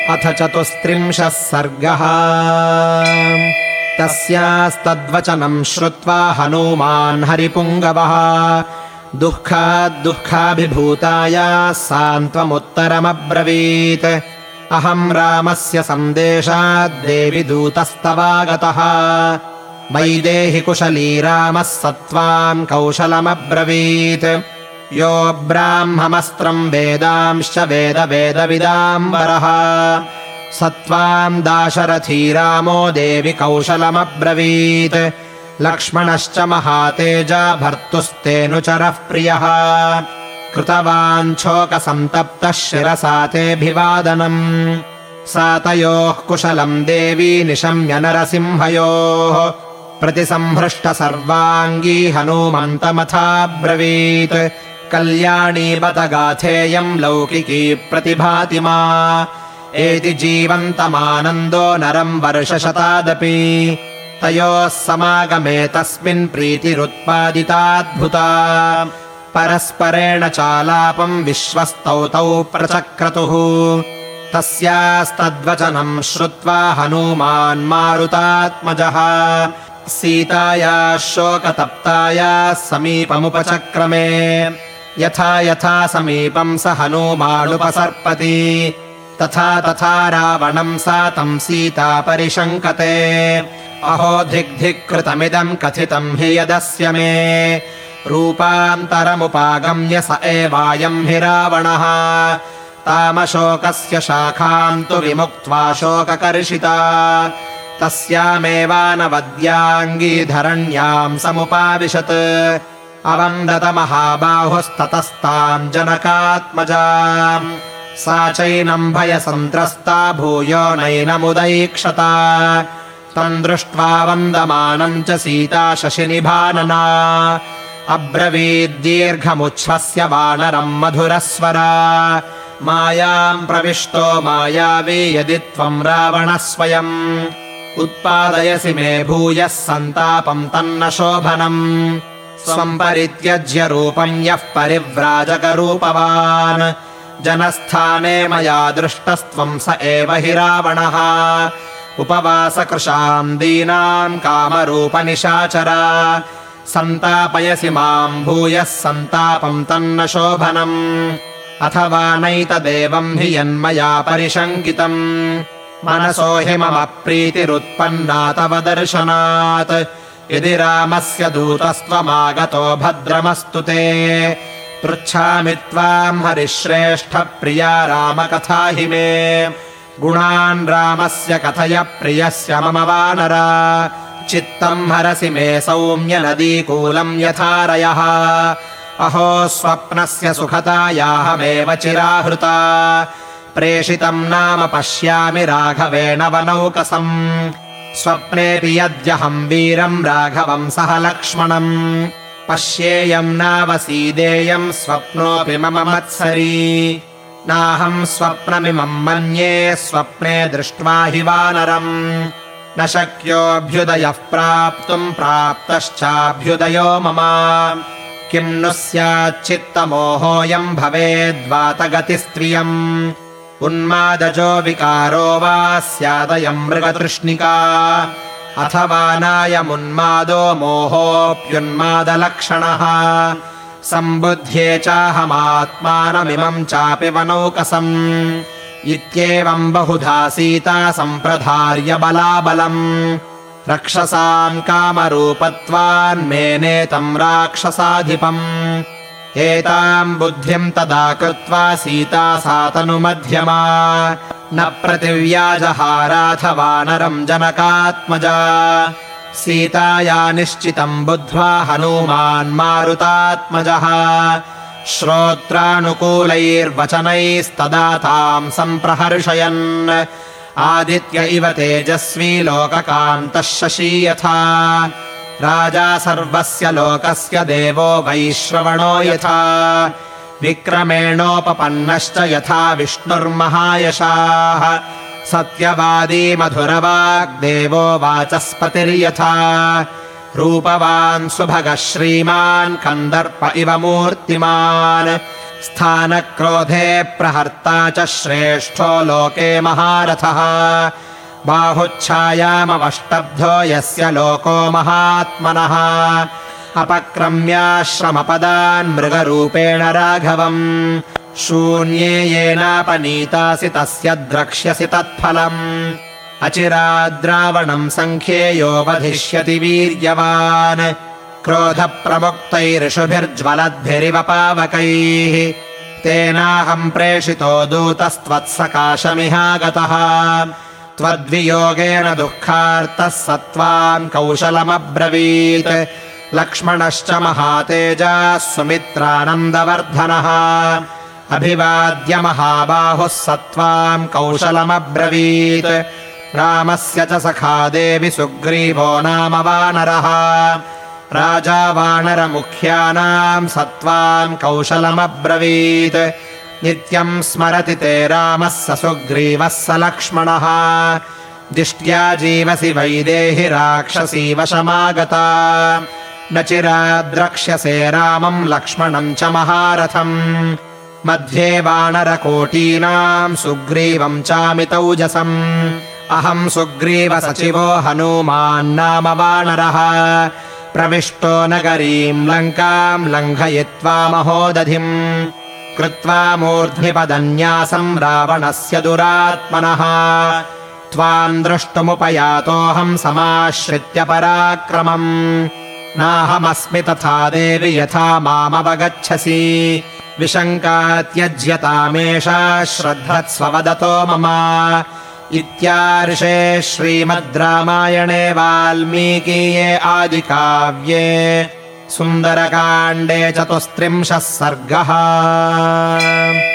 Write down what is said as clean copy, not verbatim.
अथ 34 सर्गः। तस्यास्तद्वचनम् श्रुत्वा हनूमान् हरिपुङ्गवः दुःखाभिभूताय सान्त्वमुत्तरमब्रवीत्। अहम् रामस्य सन्देशाद्देवि दूतस्तवागतः। वैदेहि कुशली रामः सत्त्वाम् कौशलमब्रवीत्। यो ब्राह्ममस्त्रम् वेदांश्च वेदविदाम्बरः सत्त्वाम् दाशरथी रामो देवि कौशलमब्रवीत्। लक्ष्मणश्च महातेजा भर्तुस्तेऽनुचरः प्रियः। कृतवान् शोकसन्तप्तः शिरसा तेऽभिवादनम्। सातयोः कुशलम् देवी निशम्य नरसिंहयोः। प्रतिसंहृष्ट सर्वाङ्गी हनूमन्तमथाब्रवीत्। कल्याणी बत गाथेयम् लौकिकी प्रतिभाति मा। एति जीवन्तमानन्दो नरम् वर्षशतादपि। तयोः समागमे तस्मिन् प्रीतिरुत्पादिताद्भुता। परस्परेण चालापम् विश्वस्तौ तौ प्रचक्रतुः। तस्यास्तद्वचनम् श्रुत्वा हनूमान् मारुतात्मजः सीतायाः शोकतप्तायाः समीपमुपचक्रमे। यथा यथा समीपम् स हनूमानुपसर्पति तथा तथा रावणम् सा तम् सीता परिशङ्कते। अहो धिक् कृतमिदम् कथितम् हि यदस्य मे। रूपान्तरमुपागम्य स एवायम् हि रावणः। तामशोकस्य शाखाम् तु विमुक्त्वा शोककर्षिता। तस्यामेवानवद्याङ्गी धरण्याम् समुपाविशत्। अवन्दत महाबाहुस्ततस्ताम् जनकात्मजाम्। सा चैनम् भयसन्त्रस्ता भूयो नैनमुदैक्षता। तम् दृष्ट्वा वन्दमानम् च सीता शशिनिभानना। अब्रवीद्दीर्घमुच्छ्वस्य वानरम् मधुरस्वरा। मायाम् प्रविष्टो मायावी यदि त्वम् रावणः स्वयम्। उत्पादयसि मे भूयः सन्तापम् तन्न शोभनम्। स्वम् परित्यज्य रूपम् यः परिव्राजकरूपवान्। जनस्थाने मया दृष्टस्त्वम् स एव हि रावणः। उपवासकृशाम् दीनाम् कामरूपनिशाचरा। सन्तापयसि माम् भूयः सन्तापम् तन्न शोभनम्। अथवा नैतदेवम् हि यन्मया परिशङ्कितम्। मनसो हि मम प्रीतिरुत्पन्ना तव दर्शनात्। यदि रामस्य दूतस्त्वमागतो भद्रमस्तु ते। पृच्छामि त्वाम् हरिश्रेष्ठ प्रिया रामकथा हि मे। गुणान् रामस्य कथय प्रियस्य मम वानरा। चित्तम् हरसि मे सौम्य नदीकूलम् यथारयः। अहो स्वप्नस्य सुखतायाहमेव चिराहृता। प्रेषितम् नाम पश्यामि राघवेण वनौकसम्। स्वप्नेऽपि यद्यहम् वीरम् राघवम् सह लक्ष्मणम्। पश्येयम् नावसीदेयम् स्वप्नोऽपि मम मत्सरी। नाहम् स्वप्नमिमम् मन्ये स्वप्ने दृष्ट्वा हि वानरम्। न शक्योऽभ्युदयः प्राप्तुम् प्राप्तश्चाभ्युदयो मम। किम् नु स्याच्चित्तमोहोऽयम् भवेद्वातगतिस्त्रियम्। उन्मादजो विकारो वा स्यादयम् मृगतृष्णिका। अथवा नायमुन्मादो मोहोऽप्युन्मादलक्षणः। सम्बुध्ये चाहमात्मानमिमम् चापि वनौकसम्। इत्येवम् बहुधा सीता सम्प्रधार्य बलाबलम्। रक्षसाम् कामरूपत्वान्मेनेतम् राक्षसाधिपम्। एताम् बुद्धिम् तदा कृत्वा सीता सा तनुमध्यमा। न प्रतिव्याजहाराथ वानरम् जनकात्मजा। सीताया निश्चितम् बुद्ध्वा हनूमान् मारुतात्मजः। श्रोत्रानुकूलैर्वचनैस्तदा ताम् सम्प्रहर्षयन्। आदित्य इव तेजस्वी लोककान्तः शशी यथा। राजा सर्वस्य लोकस्य देवो वैश्रवणो यथा। विक्रमेणोपपन्नश्च यथा विष्णुर्महायशाः। सत्यवादी मधुरवाग्देवो वाचस्पतिर्यथा। रूपवान् सुभगः श्रीमान् कन्दर्प इव मूर्तिमान् स्थानक्रोधे प्रहर्ता च श्रेष्ठो लोके महारथः बाहुच्छायामवष्टब्धो यस्य लोको महात्मनः अपक्रम्याश्रमपदान् मृगरूपेण राघवम् शून्ये येनापनीतासि तस्य द्रक्ष्यसि तत्फलम् अचिराद्रावणम् सङ्ख्येयो वधिष्यति वीर्यवान् क्रोधप्रमुक्तैरिषुभिर्ज्वलद्भिरिव पावकैः तेनाहम् प्रेषितो दूतस्त्वत्सकाशमिहागतः त्वद्वियोगेन दुःखार्तः स त्वाम् कौशलमब्रवीत् लक्ष्मणश्च महातेजः सुमित्रानन्दवर्धनः अभिवाद्य महाबाहुः स त्वाम् कौशलमब्रवीत् रामस्य च सखा देवि सुग्रीवो नाम वानरः राजा वानरमुख्यानाम् स त्वाम् कौशलमब्रवीत् नित्यम् स्मरति ते रामः स सुग्रीवः स लक्ष्मणः दिष्ट्या जीवसि वैदेहि राक्षसी वशमागता न चिराद्रक्ष्यसे रामम् लक्ष्मणम् च महारथम् मध्ये वानरकोटीनाम् सुग्रीवम् चामितौजसम् अहम् सुग्रीवसचिवो हनूमान्नाम वानरः प्रविष्टो नगरीम् लङ्काम् लङ्घयित्वा महोदधिम् कृत्वा मूर्ध्निपदन्यासम् रावणस्य दुरात्मनः त्वाम् द्रष्टुमुपयातोऽहम् समाश्रित्य पराक्रमम् नाहमस्मि तथा देवि यथा मामवगच्छसि विशङ्का त्यज्यतामेषा श्रद्धत्स्ववदतो मम इत्यार्षे श्रीमद् रामायणे वाल्मीकीये आदिकाव्ये सुन्दरकाण्डे 34 सर्गः।